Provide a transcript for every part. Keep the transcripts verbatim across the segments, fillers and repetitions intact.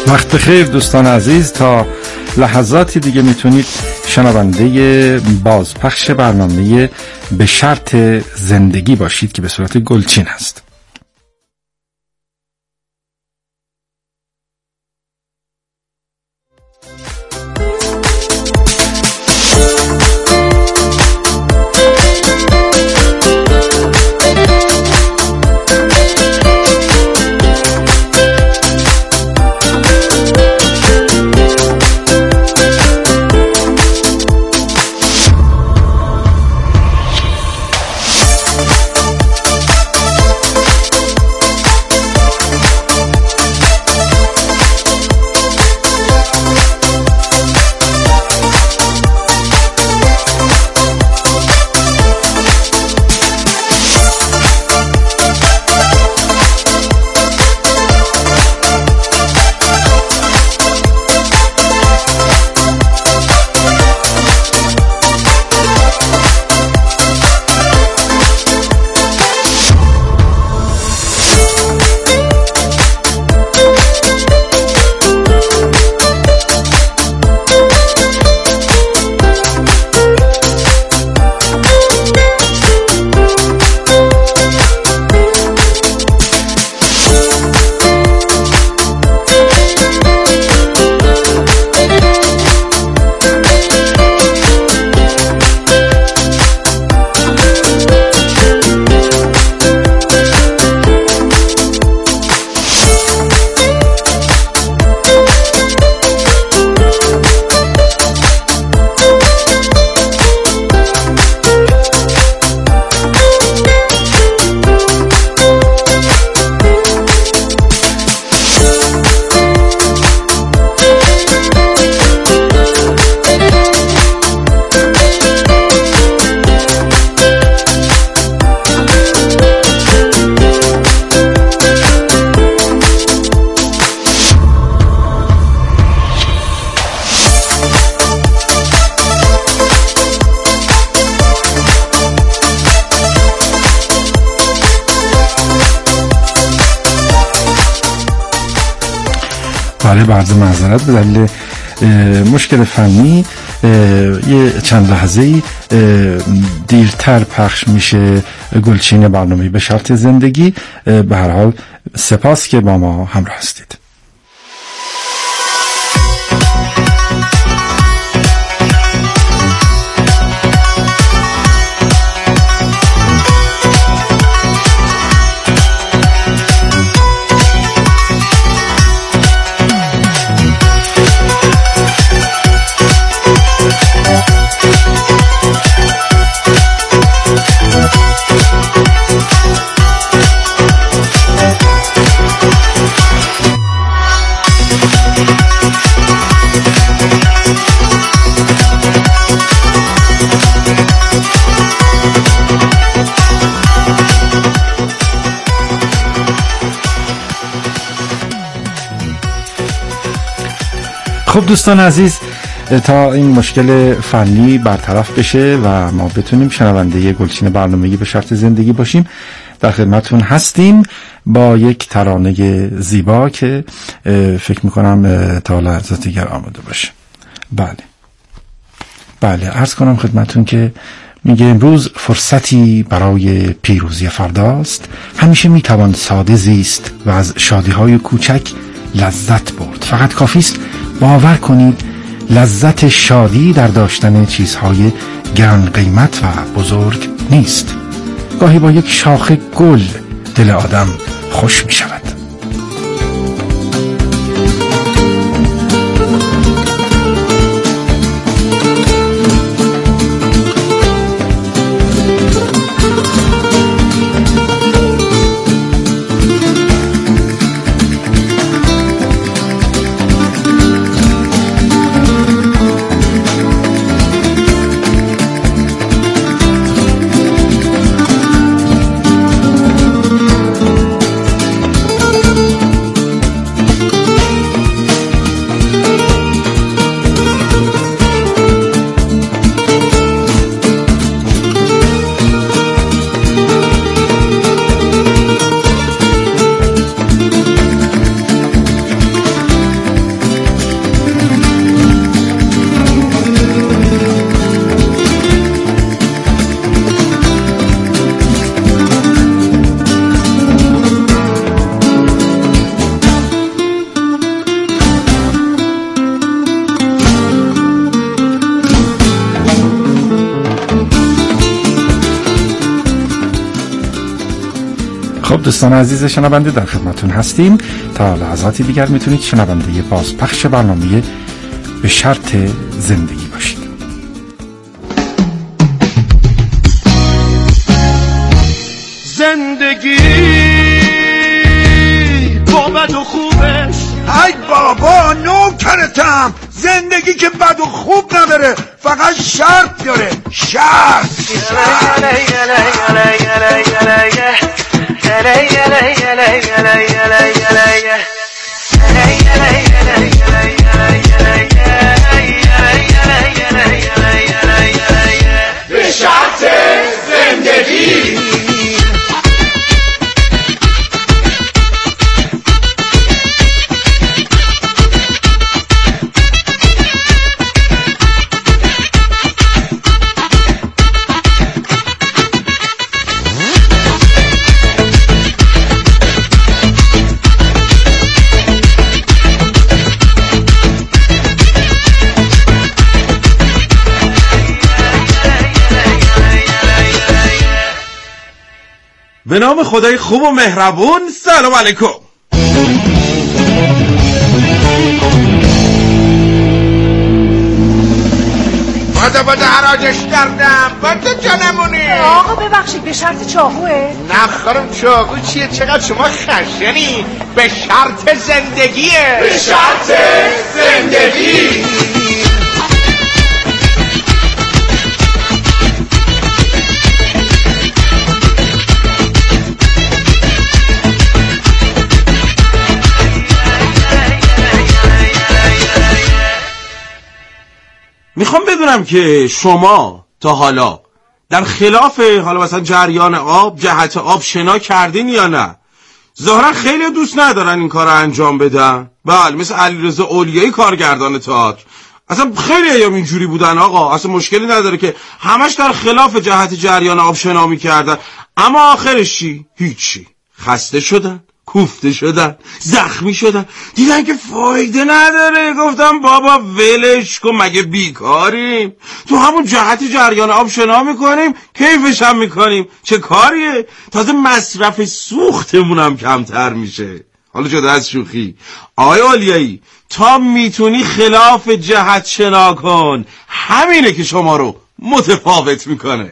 وقت خیر دوستان عزیز، تا لحظاتی دیگه میتونید شنونده بازپخش برنامه به شرط زندگی باشید که به صورت گلچین هست. بله، بعد معذرت به دلیل مشکل فنی یه چند لحظه‌ای دیرتر پخش میشه گلچین برنامه به شرط زندگی. به هر حال سپاس که با ما همراه هستید. خب دوستان عزیز، تا این مشکل فنی برطرف بشه و ما بتونیم شنونده گلچین برنامه‌ای به شرط زندگی باشیم، در خدمتون هستیم با یک ترانه زیبا که فکر میکنم تا لحظات دیگر آماده باشه. بله بله عرض کنم خدمتون که میگه امروز فرصتی برای پیروزی فرداست، همیشه میتوان ساده زیست و از شادی‌های کوچک لذت برد. فقط کافیست باور کنید لذت شادی در داشتن چیزهای گران قیمت و بزرگ نیست. گاهی با یک شاخه گل دل آدم خوش می شود. دوستان عزیز شنونده در خدمتون هستیم. تا لحظاتی دیگر میتونید شنونده بازپخش برنامه به شرط زندگی باشید. زندگی با بد و خوبش، ای بابا نوکرتم. زندگی که بد و خوب نداره، فقط شرط داره. شرط به شرط زندگی. به نام خدای خوب و مهربون. سلام علیکم. بادا بادا حراجش کردم. بادا جانمونی. آقا ببخشید به شرط چاقوه؟ نه خانم چاقو چیه؟ چقدر شما خشنی. به شرط زندگیه. به شرط زندگی. میخوام بدونم که شما تا حالا در خلاف حالا مثلا جریان آب، جهت آب شنا کردین یا نه؟ ظاهرا خیلی دوست ندارن این کار رو انجام بدن. بله، مثل علیرضا اولیایی کارگردان تئاتر. اصلا خیلی ایام اینجوری بودن آقا، اصلا مشکلی نداره که همش در خلاف جهت جریان آب شنا میکردن، اما آخرش چی؟ هیچی. خسته شدن، کوفته شدن، زخمی شدن، دیدن که فایده نداره، گفتم بابا ولش کن، مگه بیکاریم؟ تو همون جهت جریان آب شنا میکنیم، کیفش هم میکنیم، چه کاریه؟ تازه مصرف سوختمون هم کمتر میشه. حالا جدا از شوخی، آقای اولیایی تا میتونی خلاف جهت شنا کن، همینه که شما رو متفاوت میکنه.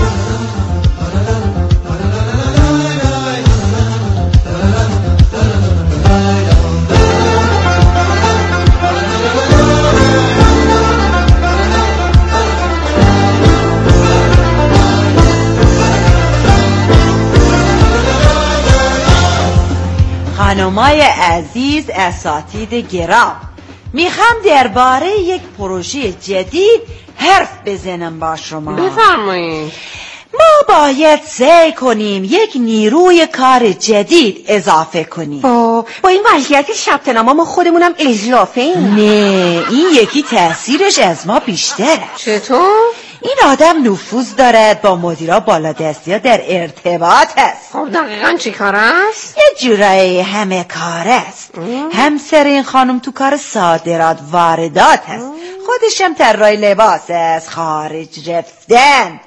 خانمای عزیز، اساتید گرام، میخوام درباره یک پروژه جدید حرف بزنم با شما. بفرمایید. ما باید سعی کنیم یک نیروی کار جدید اضافه کنیم. با با این وضعیت ثبت نام ما خودمونم اضافه ایم. نه، این یکی تأثیرش از ما بیشتره. چطور؟ این آدم نفوذ دارد، با مدیرا بالادستی ها در ارتباط است. خب دقیقاً چی کار است؟ یه جورایی همه کار است. همسر این خانم تو کار صادرات واردات است. خودش هم طراح لباس است، خارج رفتن.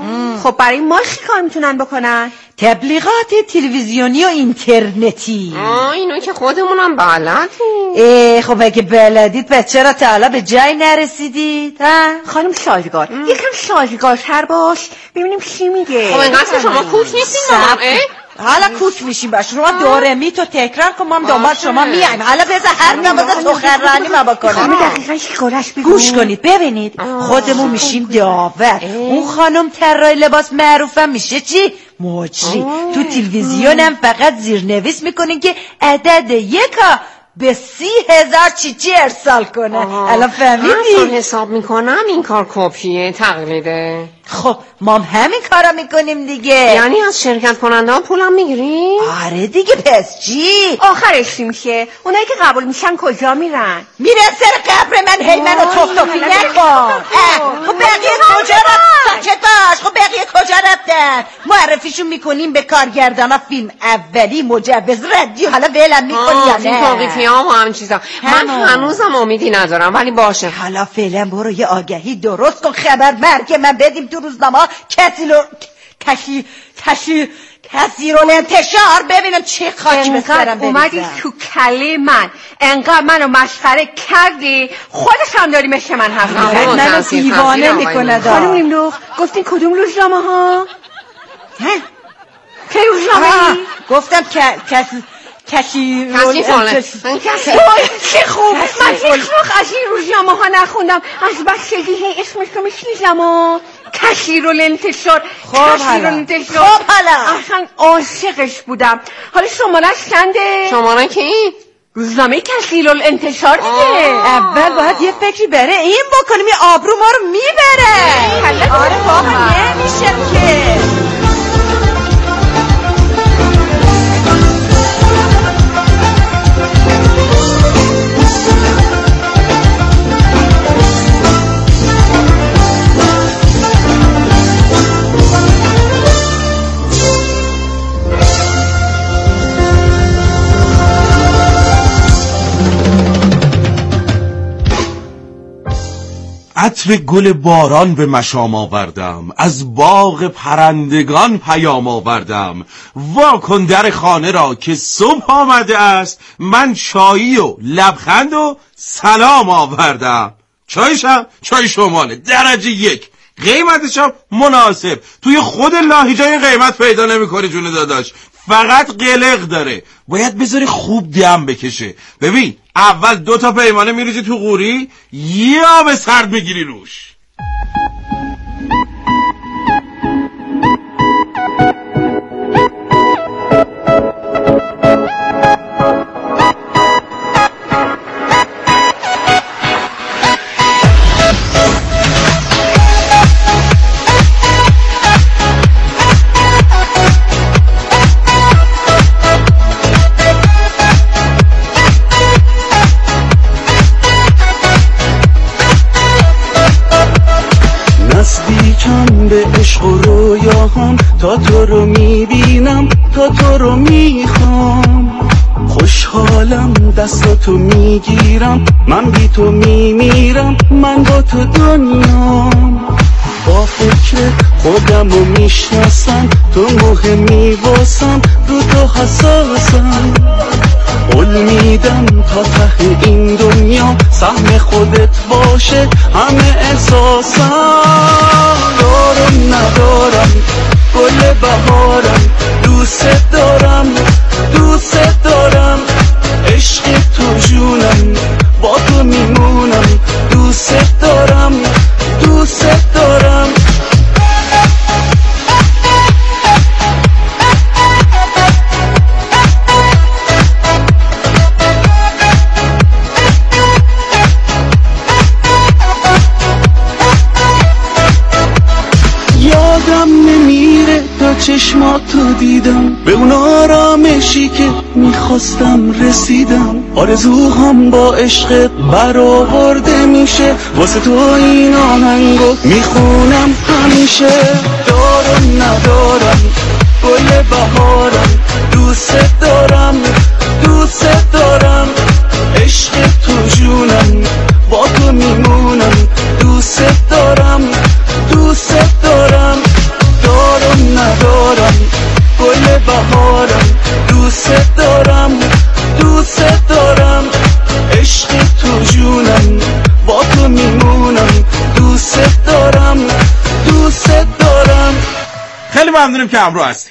خب برای ما چی کار میتونن بکنن؟ تبلیغات تلویزیونی و اینترنتی. آه اینو که خودمونم بلدیم. اه خب اگه بلدید پس چرا تا حالا به جای نرسیدید؟ ها؟ خانم سازگار یکم سازگارتر باش ببینیم چی میگه. خب اینقدر شما کوک نیستیم مامان. حالا کوک میشیم باش. شما دورمی تو تکرار کن، ما هم دنبال شما میایم. حالا بذار هر جا بذار سخنرانی ما بکنیم. خانم دقیقاً چی کارش بگو. گوش کنید ببینید، خودمون میشیم داور، اون خانم طراح لباس معروفم میشه چی؟ مجری. تو تلویزیون هم فقط زیرنویس میکنین که عدد یکا به سی هزار چیچی ارسال کنه. الان فهمیدی؟ من حساب میکنم این کار کپیه، تقلیده. خب ما هم همین کارا میکنیم دیگه. یعنی از شرکت کننده ها پولم میگیری؟ آره دیگه، پس چی؟ آخرش چی میشه؟ اونایی که قبول میشن کجا میرن؟ میرن سر قبر من. هی منو توفتوفی نکن. خب بقیه کجا رفتن؟ ساکت باش. خب بقیه کجا رفتن؟ معرفیشون میکنیم به کارگردانا فیلم اولی، مجوز ردی، حالا ولم میکنی یا نه؟ توقیفی ها و همین چیزا. من هنوزم امیدی ندارم، ولی باشه. حالا فعلا برو یه آگهی درست کن، خبر مرگ من بدیم تو روزنامه. کسی لو... کسی کسی تاثیر الانتشار ببینم چه خاک به سرم اومدی تو کله من انقدر منو مسخره کردی خودش هم داری مثل من حرف میزنی منو دیوانه میکنه. خانم نیملو گفتین کدوم روزنامه ها؟ که روزنامه ای؟ گفتم کسی کسی کسی فاله چه خوب من هیچ وقت از این روزنامه ها نخوندم از بچگی هی اسمش رو میشنیدم و کثیر الانتشار کثیر الانتشار خب حالا اصلا عاشقش بودم. حالا شماره‌اش چنده؟ شماره کی؟ روزنامه کثیر الانتشار دیگه. اول باید یه فکری بره این بکنیم این آبرو ما رو میبره. آره واقعا نمیشه که عطر گل باران به مشام آوردم، از باغ پرندگان پیام آوردم. وا کن در خانه را که صبح آمده است، من چایی و لبخند و سلام آوردم. چایشم چای شماله درجه یک، قیمتشم مناسب. توی خود لاهیجا این قیمت پیدا نمی‌کنی جون داداش، فقط قلق داره، باید بذاری خوب دم بکشه. ببین اول دو تا پیمانه میریزی تو قوری، یه آب سرد میگیری روش. تا تو رو میبینم تا تو رو میخوام، خوشحالم دستاتو میگیرم، من بی تو میمیرم، من با تو دنیام. با فکر خودم رو میشناسم، تو مهمی واسم، رو تو حساسم. قول میدم تا ته این دنیا سهم خودت باشه همه احساسم. دارم ندارم گل بهارم، دوست دارم دوست دارم، عشق تو جونم، با تو میمونم، دوست دارم دوست دارم. چشماتو دیدم، به اون آرامشی که میخواستم رسیدم. آرزوهام با عشقت برآورده میشه، واسه تو این آهنگو میخونم همیشه. دارم ندارم گل بهارم، دوست دارم دوست دارم، عشق تو جونم، با تو میمونم، دوست دارم دوست دارم. دارم ندارم گل بهارم، دوست دارم دوست دارم، عشق تو جونم، با تو میمونم، دوست دارم دوست دارم. خیلی ممنونم که همراه هستی.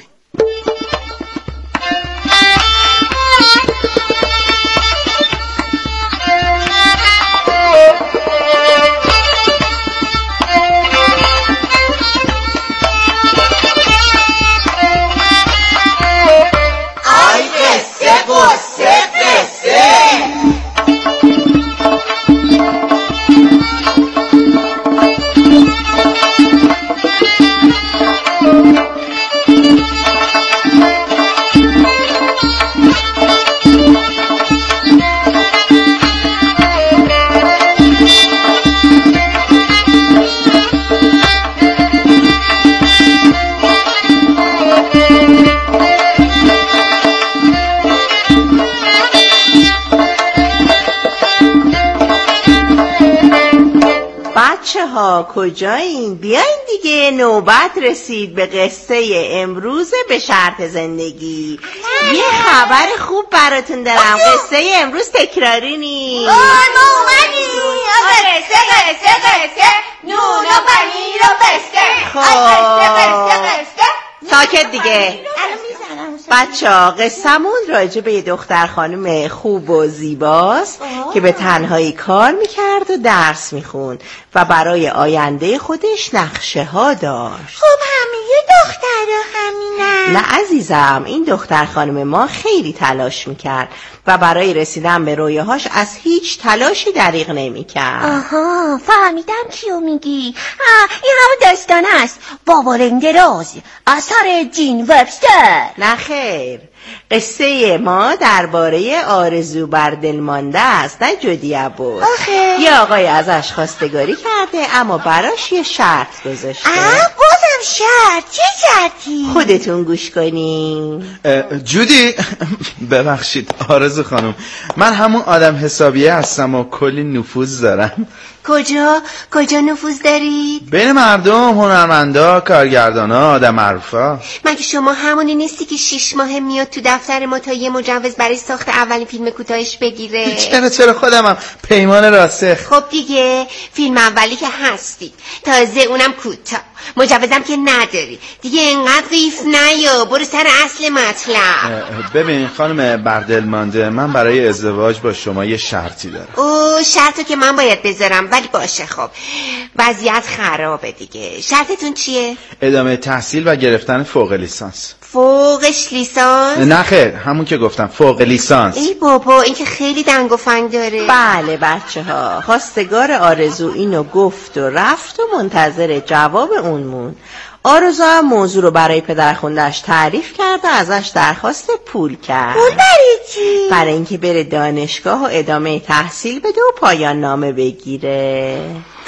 ها کجایین؟ بیاین دیگه، نوبت رسید به قصه امروز به شرط زندگی. یه خبر خوب براتون دارم، قصه امروز تکراری نیست. آه ما اومدیم. قصه قصه قصه نون و پنیر و پسته. خب ساکت دیگه بچه ها. قصه‌مون راجع به یه دختر خانم خوب و زیباست که به تنهایی کار میکرد و درس میخوند و برای آینده خودش نقشه ها داشت. خب همه دخترها همینن؟ نه عزیزم، این دختر خانم ما خیلی تلاش میکرد و برای رسیدن به رویاهاش از هیچ تلاشی دریغ نمیکرد. آها فهمیدم چیو میگی. آه این همون داستانه است، بابا دراز اثر جین وبستر. نه خیر، قصه ما درباره آرزو بر دل مانده است، نه جودی عبود. یه آقای ازش خواستگاری کرده اما براش یه شرط گذاشته. آه بازم شرط؟ چه شرطی؟ خودتون گوش کنین. جودی ببخشید آرزو خانم، من همون آدم حسابیه هستم و کلی نفوذ دارم. کجا؟ کجا نفوذ دارید؟ بین مردم، هنرمندا، کارگردانا، آدم معروفا. مگه شما همونی نیستی که شیش ماه میاد تو دفتر ما تا یه مجوز برای ساخت اولین فیلم کوتاهش بگیره؟ چرا چرا خودمم پیمان راسخ. خب دیگه فیلم اولی که هستی، تازه اونم کوتاه، مجوزم که نداری دیگه، انقدر قیف نیا، برو سر اصل مطلب. ببین خانم بردلمانده، من برای ازدواج با شما یه شرطی دارم. او شرطو که من باید بذارم، ولی باشه. خب وضعیت خرابه دیگه، شرطتون چیه؟ ادامه تحصیل و گرفتن فوق لیسانس. فوقش لیسانس؟ نه خیر، همون که گفتم فوق لیسانس. ای بابا این که خیلی دنگ و فنگ داره. بله بچه ها، خواستگار آرزو اینو گفت و رفت و منتظر جواب اون مون. آرزو هم موضوع رو برای پدرخونده‌اش تعریف کرد و ازش درخواست پول کرد. پول برای چی؟ برای اینکه بره دانشگاه و ادامه تحصیل بده و پایان نامه بگیره.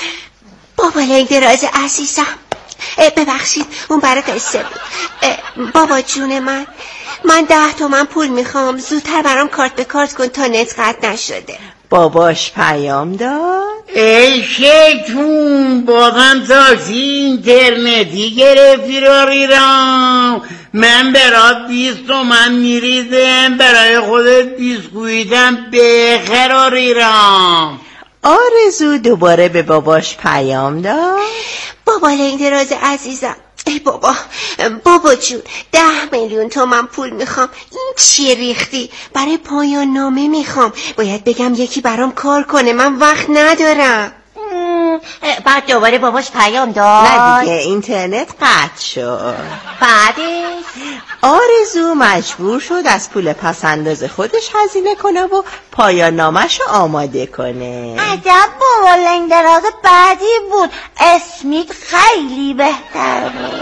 بابا دراز عزیزم، ببخشید اون برای قصه بود. بابا جون من، من ده تومن پول میخوام، زودتر برام کارت به کارت کن تا نت قطع نشده. باباش پیام داد. ای شیطون، بازم تاکسی اینترنتی گرفتی رو ریرام. من برات بیست تومن میریزم، برای خودت بیسکویتم بخر و ریرام. آرزو دوباره به باباش پیام داد. بابا دراز عزیزم، ای بابا، بابا جون، ده میلیون تومن پول میخوام. این چیه ریختی؟ برای پایان نامه میخوام، باید بگم یکی برام کار کنه، من وقت ندارم. بعد دوباره باباش پیام داد. نه دیگه، اینترنت قطع شد. بعدش آرزو مجبور شد از پول پسنداز خودش هزینه کنه و پایان نامش رو آماده کنه. عجب بابا لنگدراز بعدی بود، اسمیت خیلی بهتر بود.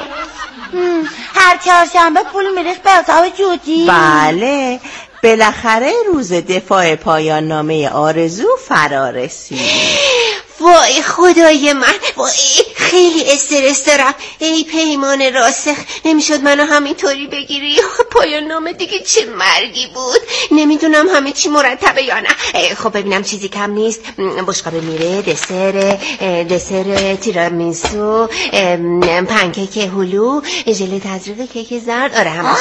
هر چهارشنبه پول میریخت به حساب جودی. بله، بالاخره روز دفاع پایان نامه آرزو فرا رسید. وای خدای من، وای خیلی استرس دارم. ای پیمان راسخ، نمیشد منو همینطوری بگیری؟ پایان نامه دیگه چه مرگی بود. نمیدونم همه چی مرتبه یا نه. خب ببینم چیزی کم نیست. بشقاب میره، دسر دسر تیرامیسو، پنکیک هلو، ژل تزریق کیک زرد. آره همه.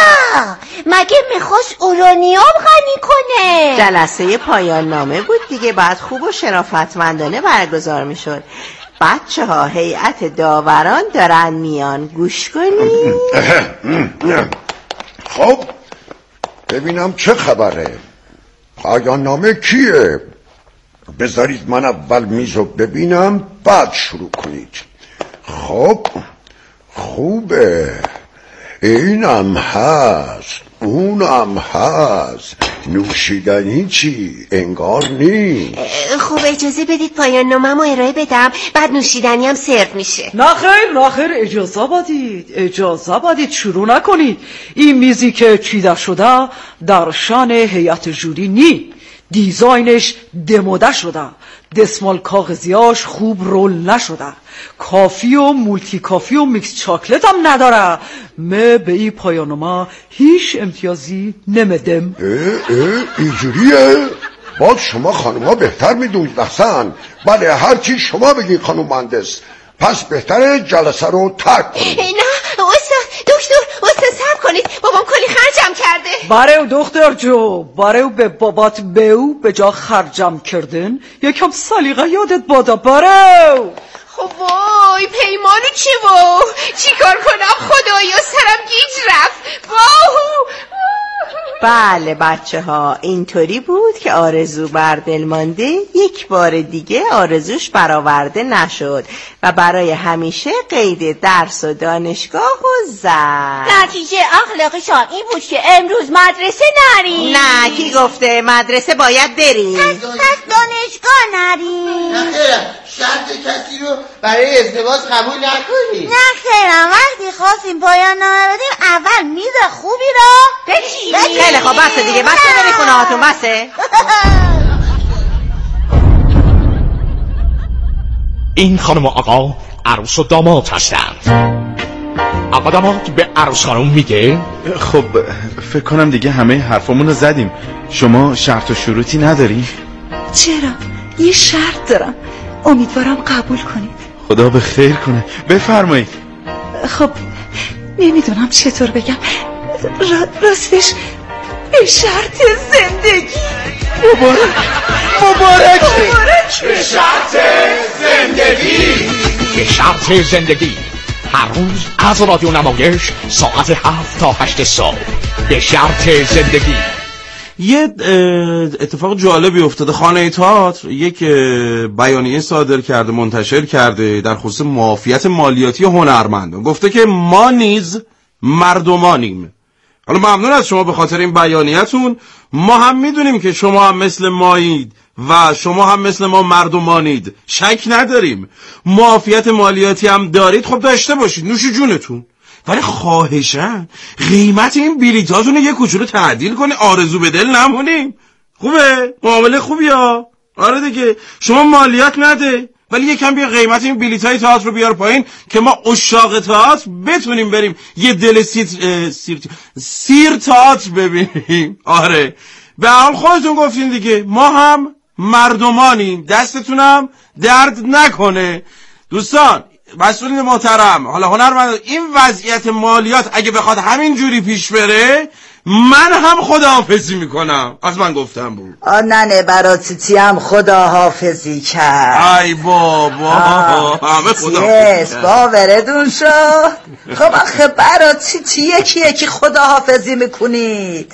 مگه میخواست اورانیوم غنی کنه؟ جلسه پایان نامه بود دیگه، بعد خوب و شرافتمندانه برگزار میشد. بچه ها، هیئت داوران دارن میان، گوش کنید. خب ببینم چه خبره، پایان نامه کیه؟ بذارید من اول میزو ببینم بعد شروع کنید. خب خوبه، اینم هست، اونم هست. نوشیدنی چی؟ انگار نی. خب اجازه بدید پایان نامه‌مو ارائه بدم، بعد نوشیدنی هم سرو میشه. نخیر نخیر، اجازه بدید اجازه بدید شروع نکنید. این میزی که چیده شده در شان هیئت جوری نی، دیزاینش دموده شده، دسمال کاغذیاش خوب رول نشده، کافی و مولتی کافی و میکس چاکلت هم نداره. من به این پایانوما هیچ امتیازی نمیدم. اه اه اینجوریه؟ باز شما خانوما بهتر میدونید احسن. بله هرچی شما بگید خانوم مهندس. پس بهتره جلسه رو ترک کنید. نه استاد دکتر استاد صبر کنید، بابام کلی خرجم کرده. برای دختر جو، برای به بابات بیو به جا خرجم کردن یکم سلیقه یادت بادا. برای خب وای پیمانو چی و چی کار کنم خدایا سرم گیج رفت. واو بله بچه ها، اینطوری بود که آرزو بر دل مانده یک بار دیگه آرزوش برآورده نشد و برای همیشه قید درس و دانشگاه و زد. نتیجه اخلاقشان این بود که امروز مدرسه نریم. نه کی گفته مدرسه باید بریم؟ پس, پس دانشگاه نریم. نه خیرم شرط کسی رو برای ازدواج قبول نکنیم. نه خیرم وقتی خواستیم پایان نامه بدیم اول میز خوبی را بچینیم. خیلی خب بسه دیگه، بسه بری خونه هاتون بسه. این خانم و آقا عروس و داماد هستند. آقا داماد به عروس خانم میگه خب فکر کنم دیگه همه حرفمون رو زدیم. شما شرط و شروطی نداری؟ چرا؟ یه شرط دارم، امیدوارم قبول کنید. خدا به خیر کنه، بفرمایید. خب نمیدونم چطور بگم، را... راستش به شرط زندگی. مبارک مبارک به شرط زندگی. به شرط زندگی هر روز از رادیو نمایش ساعت هفت تا هشت صبح. به شرط زندگی. یه اتفاق جالبی افتاده. خانه تئاتر یک بیانیه صادر کرده، منتشر کرده در خصوص معافیت مالیاتی هنرمندان. گفته که ما نیز مردمانیم. حالا ممنون از شما به خاطر این بیانیه‌تون. ما هم میدونیم که شما هم مثل مایید و شما هم مثل ما مردمانید، شک نداریم. معافیت مالیاتی هم دارید، خب داشته باشید، نوش جونتون. ولی خواهشاً قیمت این بلیطاتون یه کوچولو تعدیل کنی، آرزو به دل نمونیم. خوبه؟ معامله خوبی ها. آره دیگه، شما مالیات نده ولی یکم بیا قیمت این بلیطای تئاتر رو بیار پایین که ما عشاق تئاتر بتونیم بریم یه دل سیر سیر سیر تئاتر ببینیم. آره به حال خودتون گفتین دیگه، ما هم مردمانیم، دستتونم درد نکنه. دوستان مسئولین محترم، حالا هنرمند، این وضعیت مالیات اگه بخواد همین جوری پیش بره من هم خداحافظی میکنم. از من گفتم بود. آ ننه براتی هم خداحافظی کرد. ای بابا همه خداحافظی کرد. باوردون شد. خب آخه براتی چی یکی یکی خداحافظی میکنید؟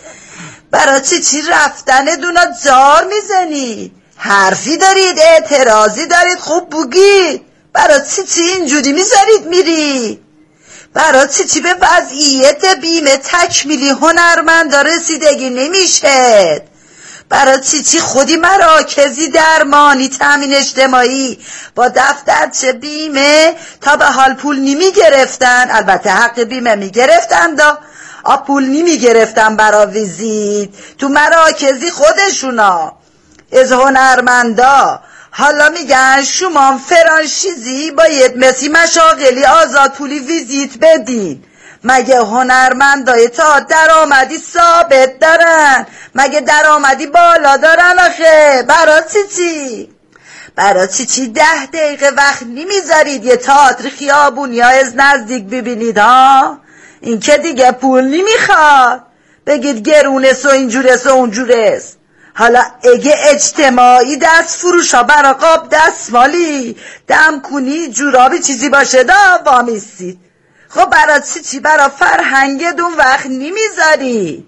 براتی چی رفتن دونا جار میزنید؟ حرفی دارید، اعتراضی دارید، خوب بگید. برای چی چی اینجوری میذارید میری؟ برای چی چی به وضعیت بیمه تکمیلی هنرمند رسیدگی نمیشه؟ برای چی چی خودی مراکزی درمانی تامین اجتماعی با دفترچه بیمه تا به حال پول نمیگرفتن؟ البته حق بیمه میگرفتن دا آ پول نمیگرفتن برای ویزیت تو مراکزی خودشونا از هنرمندا. حالا میگن شما فرانشیزی باید مثل مشاغلی آزاد پولی ویزیت بدین. مگه هنرمندای تا درآمدی ثابت دارن؟ مگه درآمدی بالا دارن؟ آخه برا چی چی؟ برا چی چی ده دقیقه وقت نمیذارید یه تئاتر خیابونی ها از نزدیک ببینید ها؟ این که دیگه پول نمیخواد بگید گرونست و اینجورست و اونجورست. حالا اگه اجتماعی دست فروش ها برا قاب دستمالی دمکونی جورابی چیزی باشه دا وامیستید. خب برا چی چی برا فرهنگتون وقت نمیذاری؟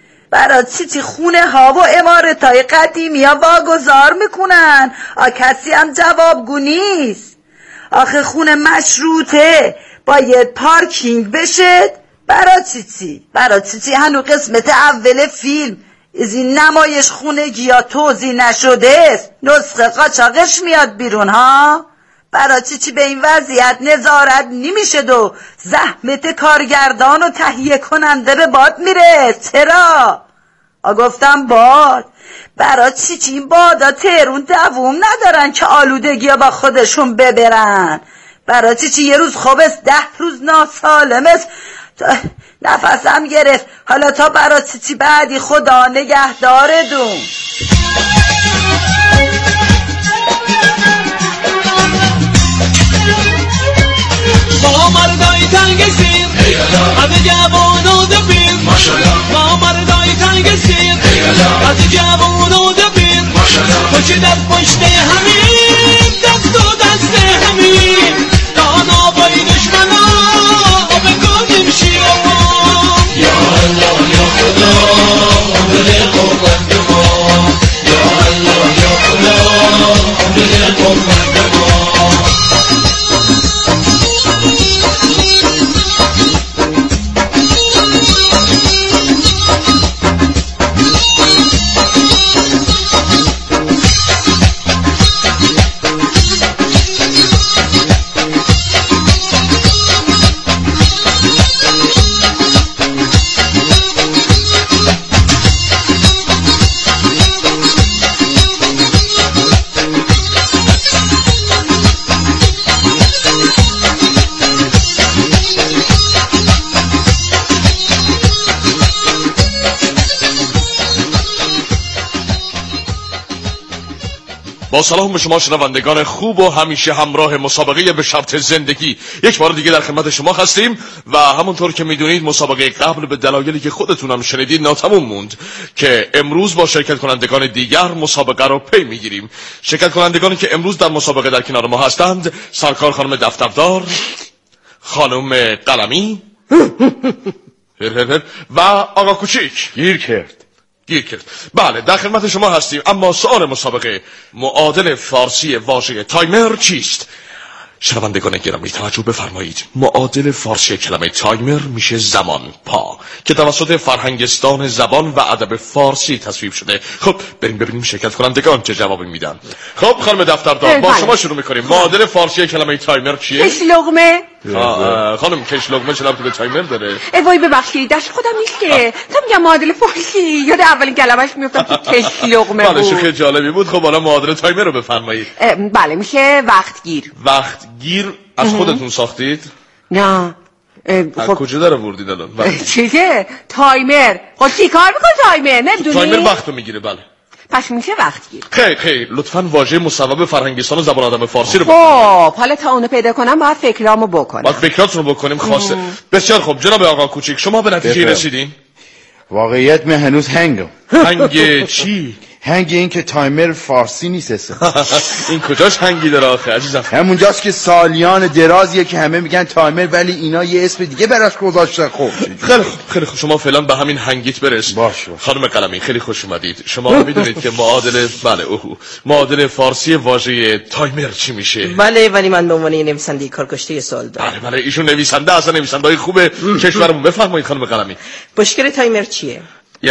برا چی چی خونه ها و امارت های قدیمی ها واگذار میکنن؟ آ کسی هم جوابگو نیست. آخه خونه مشروطه باید پارکینگ بشه. برا چی چی؟ برا چی چی هنو قسمت اول فیلم از این نمایش خونگی ها توضیح نشده است؟ نسخه قاچاقش میاد بیرون ها؟ برای چی چی به این وضعیت نظارت نمیشه و زحمت کارگردان و تهیه کننده به باد میره؟ چرا؟ آ گفتم باد. برای چی چی این بادا تهرون دووم ندارن که آلودگی ها با خودشون ببرن؟ برای چی چی یه روز خوب است ده روز ناسالم است؟ نفسم گرفت. حالا تا براتی بعدی خدا نگهدارتون. ما مردای تنگ سیر از جوان و دبیر ما مردای تنگ سیر از جوان و دبیر تو چه در پشت همین دست و دست همین دانا بای دشمنا بکنیم شیران یا الله یا خدا عمر قربان ما یا الله یا خدا عمر قربان ما. با سلام به شما شنوندگان خوب و همیشه همراه مسابقه به شرط زندگی، یک بار دیگه در خدمت شما هستیم و همونطور که میدونید مسابقه قبل به دلایلی که خودتون هم شنیدید ناتموم موند که امروز با شرکت کنندگان دیگر مسابقه رو پی میگیریم. شرکت کنندگانی که امروز در مسابقه در کنار ما هستند: سرکار خانم دفتردار، خانم قلمی و آقا کوچیک. گیر کرد گیر کرد. بله در خدمت شما هستیم. اما سؤال مسابقه: معادل فارسی واژه تایمر چیست؟ شنوندگان گرامی توجه بفرمایید. معادل فارسی کلمه تایمر میشه زمان پا که توسط فرهنگستان زبان و ادب فارسی تصویب شده. خب بریم ببینیم شرکت کنندگان چه جوابی میدن. خب خانم دفتردار با شما شروع میکنیم. معادل فارسی کلمه تایمر چیه؟ کش لقمه. خانم کش لقمه چه ربطی به تایمر داره؟ ای وای ببخشید دست خودم نیست که. تا میگم معادل فارسی یاد اولین کلمه‌اش میافتم که کش لقمه بود. بله شوخی جالبی بود. خب حالا معادل تایمر رو بفرمایید. بله میشه وقتگیر. وقتگیر از خودتون ساختید؟ نه. خب کجا داره بردید الان؟ چیزه؟ تایمر. خب چی کار میکنه تایمر؟ نمیدونی؟ تایمر وقت رو میگیره. بله. پس میشه وقتگیر. خیر خیر لطفاً واژه مصوب فرهنگستان و زبان آدم فارسی رو خب حالا تا اونو پیدا کنم باید فکرامو بکنم. باید فکراتون رو بکنیم خاصه. بسیار خوب جناب آقا کوچیک شما به نتیجه رسیدین؟ واقعیت من هنوز هنگم. هنگ چی؟ هنگ این که تایمر فارسی نیست اصلا. این کجاش هنگی داره آخه عزیزم؟ همونجاست که سالیان درازیه که همه میگن تایمر ولی اینا یه اسم دیگه براش گذاشتن. خب خیلی خوب خیلی خوب شما فعلا به همین هنگیت برس. باش باش. خانم قلمی خیلی خوش اومدید. شما میدونید که معادل بله اوه معادل فارسی واژه تایمر چی میشه؟ بله ولی من به عنوان نویسنده کارکشته سوال دارم. بله بله ایشون نویسنده اصلا نویسنده‌های خوب کشورمون. بفرمایید خانم قلمی. مشکل تایمر چیه؟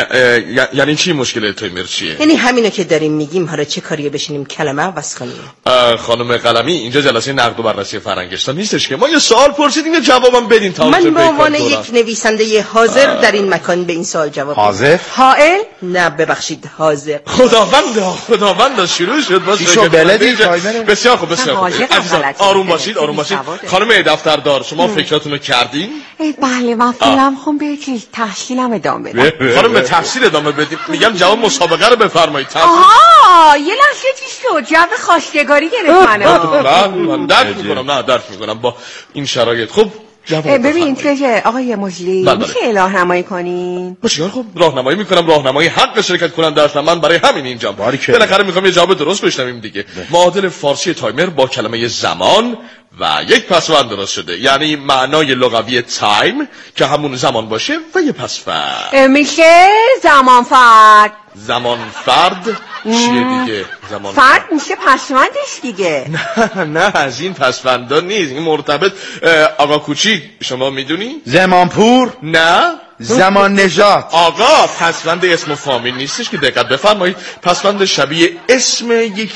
یعنی چی مشکل تایمر چیه؟ یعنی همینو که داریم میگیم حالا چه کاریه بشینیم کلمه عوض کنیم؟ خانم قلمی اینجا جلسه نقد و بررسی فرهنگستان نیستش که ما یه سوال پرسیدیم یه جوابم بدین تا من به عنوان یک نویسنده حاضر در این مکان به این سوال جواب بدم. حاضر؟ حائل؟ نه ببخشید حاضر. خداوند خداوند شروع شد باز شو بلدی تایمر. بسیار خوب بسیار خوب عزیزان آروم باشید آروم باشید. خانم دفتردار شما فکراتونو کردین؟ بله من فعلا خب به تحصیلم ادامه بدم. خانم تحصیل ادامه بدیم. میگم جواب مسابقه رو بفرمایید. آها یه لحظه چی شد؟ جو خواستگاری گرفت منو. نه من درک میکنم نه درک میکنم با این شرایط. خب ببین که آقای مجلی میشه راهنمایی کنین؟ بسیار خوب راهنمایی میکنم. راهنمایی حق شرکت کننده هستم من برای همین اینجام. بالاخره میخوام یه جواب درست بشنویم دیگه. معادل فارسی تایمر با کلمه زمان و یک پسوند درست شده. یعنی معنای لغوی تایم که همون زمان باشه و یه پسوند میشه زمان فرد. زمان فرد چیه دیگه؟ زمان فرد میشه پسوندش دیگه. نه نه از این پسوندا نیست. این مرتبط. آقا کوچیک شما میدونی؟ زمانپور؟ نه زمان نژاد. آقا پسوند اسم و فامیل نیستش که دقت بفرمایید. پسوند شبیه اسم یک